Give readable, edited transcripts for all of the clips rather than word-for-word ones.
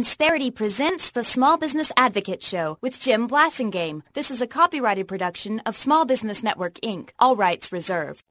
Insperity presents the Small Business Advocate Show with Jim Blasingame. This is a copyrighted production of Small Business Network, Inc. All rights reserved.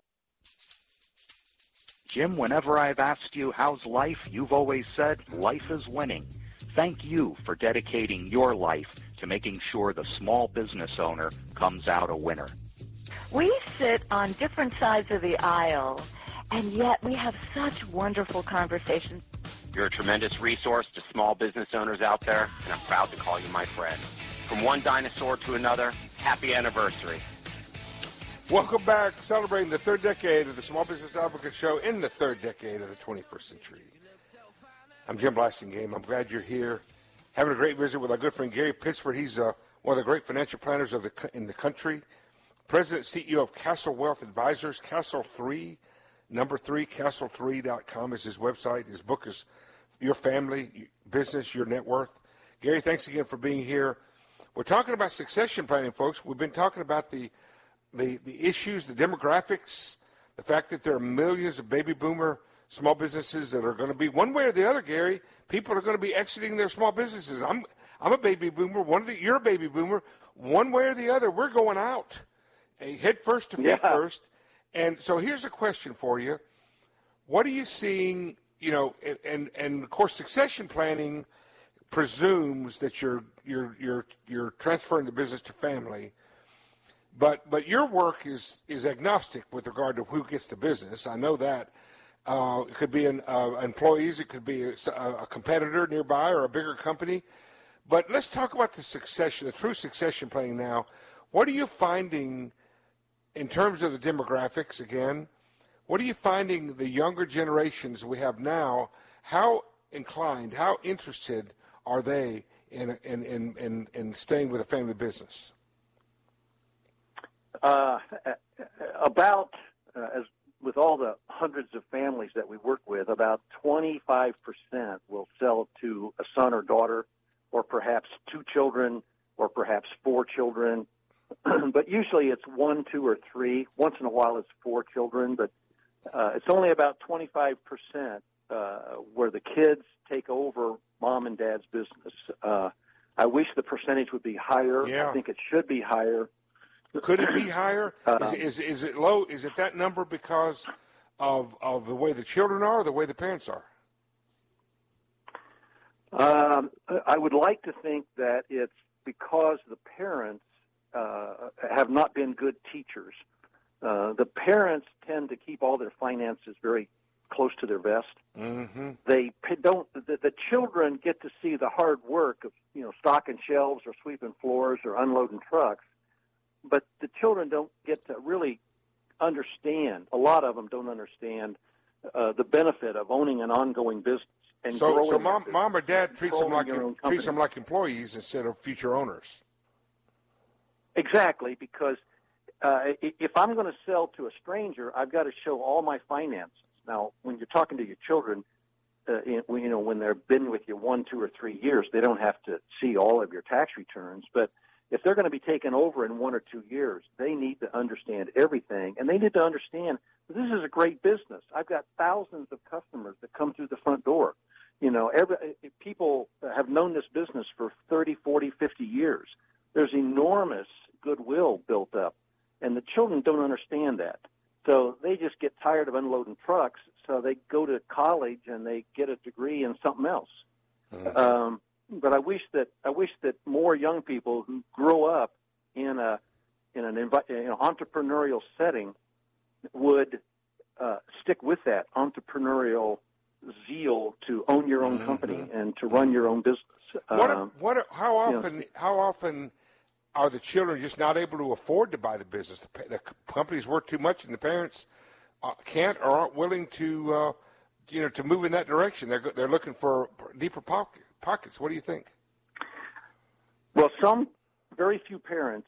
Jim, whenever I've asked you how's life, you've always said life is winning. Thank you for dedicating your life to making sure the small business owner comes out a winner. We sit on different sides of the aisle, and yet we have such wonderful conversations. You're a tremendous resource to small business owners out there, and I'm proud to call you my friend. From one dinosaur to another, happy anniversary. Welcome back, celebrating the third decade of the Small Business Advocate Show in the third decade of the 21st century. I'm Jim Blasingame. I'm glad you're here. Having a great visit with our good friend Gary Pittsford. He's one of the great financial planners in the country. President and CEO of Castle Wealth Advisors, Castle 3. Number 3, castle3.com is his website. His book is Your Family, Business, Your Net Worth. Gary, thanks again for being here. We're talking about succession planning, folks. We've been talking about the issues, the demographics, the fact that there are millions of baby boomer small businesses that are going to be, one way or the other, Gary, people are going to be exiting their small businesses. I'm a baby boomer. You're a baby boomer. One way or the other, we're going out. Head first to feet first. And so here's a question for you. What are you seeing, and of course succession planning presumes that you're transferring the business to family, but your work is agnostic with regard to who gets the business. I know that. It could be employees, it could be a competitor nearby or a bigger company. But let's talk about the true succession planning now. What are you finding in terms of the demographics, again? What are you finding the younger generations we have now, how inclined, how interested are they in staying with a family business? As with all the hundreds of families that we work with, about 25% will sell to a son or daughter, or perhaps 2 children, or perhaps 4 children. But usually it's 1, 2, or 3. Once in a while it's 4 children, but it's only about 25% where the kids take over mom and dad's business. I wish the percentage would be higher. Yeah. I think it should be higher. Could it be higher? Is it low? Is it that number because of the way the children are or the way the parents are? I would like to think that it's because the parents have not been good teachers. The parents tend to keep all their finances very close to their vest. Mm-hmm. They don't. The children get to see the hard work of stocking shelves or sweeping floors or unloading trucks, but the children don't get to really understand. A lot of them don't understand the benefit of owning an ongoing business. And so mom or dad treats them like employees instead of future owners. Exactly, because if I'm going to sell to a stranger, I've got to show all my finances. Now, when you're talking to your children, when they've been with you 1, 2, or 3 years, they don't have to see all of your tax returns. But if they're going to be taken over in 1 or 2 years, they need to understand everything, and they need to understand that this is a great business. I've got thousands of customers that come through the front door. People have known this business for 30, 40, 50 years. There's enormous goodwill built up, and the children don't understand that. So they just get tired of unloading trucks, so they go to college and they get a degree in something else. Mm-hmm. But I wish that more young people who grow up in an entrepreneurial setting would stick with that entrepreneurial zeal to own your own company and to run your own business. How often are the children just not able to afford to buy the business? The company's worth too much, and the parents can't or aren't willing to move in that direction. They're looking for deeper pockets. What do you think? Well, very few parents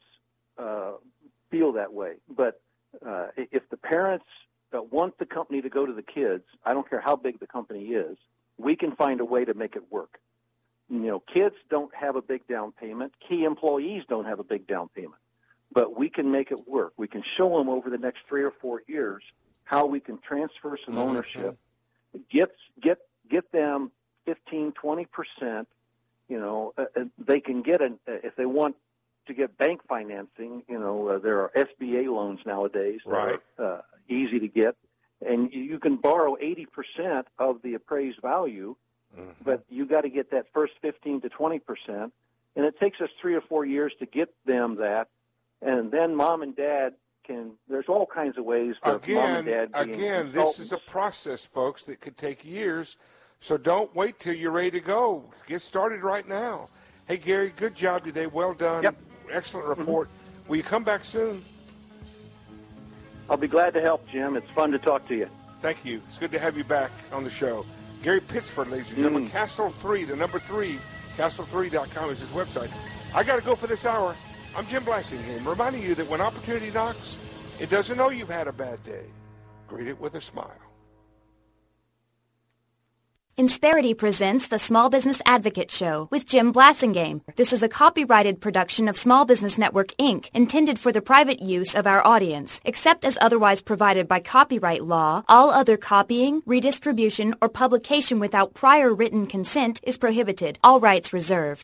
feel that way. But if the parents want the company to go to the kids, I don't care how big the company is, we can find a way to make it work. Kids don't have a big down payment. Key employees don't have a big down payment. But we can make it work. We can show them over the next 3 or 4 years how we can transfer some ownership, get them 15, 20% they can get if they want to get bank financing, there are SBA loans nowadays that are easy to get, and you can borrow 80% of the appraised value, but you got to get that first 15 to 20%, and it takes us 3 or 4 years to get them that, and then mom and dad there's all kinds of ways of mom and dad being Again, this is a process, folks, that could take years, so don't wait till you're ready to go. Get started right now. Hey, Gary, good job today. Well done. Yep. Excellent report. Will you come back soon? I'll be glad to help, Jim. It's fun to talk to you. Thank you. It's good to have you back on the show. Gary Pittsford, ladies and gentlemen, Castle 3, the number 3, castle3.com is his website. I got to go for this hour. I'm Jim Blassingham, reminding you that when opportunity knocks, it doesn't know you've had a bad day. Greet it with a smile. Insperity presents the Small Business Advocate Show with Jim Blasingame. This is a copyrighted production of Small Business Network, Inc., intended for the private use of our audience. Except as otherwise provided by copyright law, all other copying, redistribution, or publication without prior written consent is prohibited. All rights reserved.